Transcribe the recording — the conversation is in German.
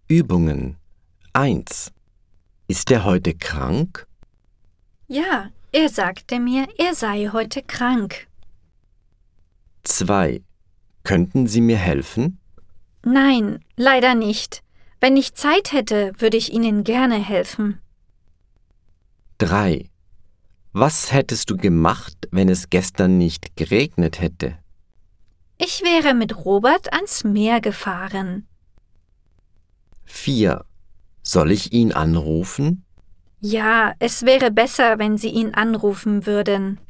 Übungen 1. Ist er heute krank? Ja, er sagte mir, er sei heute krank. 2. Könnten Sie mir helfen? Nein, leider nicht. Wenn ich Zeit hätte, würde ich Ihnen gerne helfen. 3. Was hättest du gemacht, wenn es gestern nicht geregnet hätte? Ich wäre mit Robert ans Meer gefahren. 4. Soll ich ihn anrufen? Ja, es wäre besser, wenn Sie ihn anrufen würden.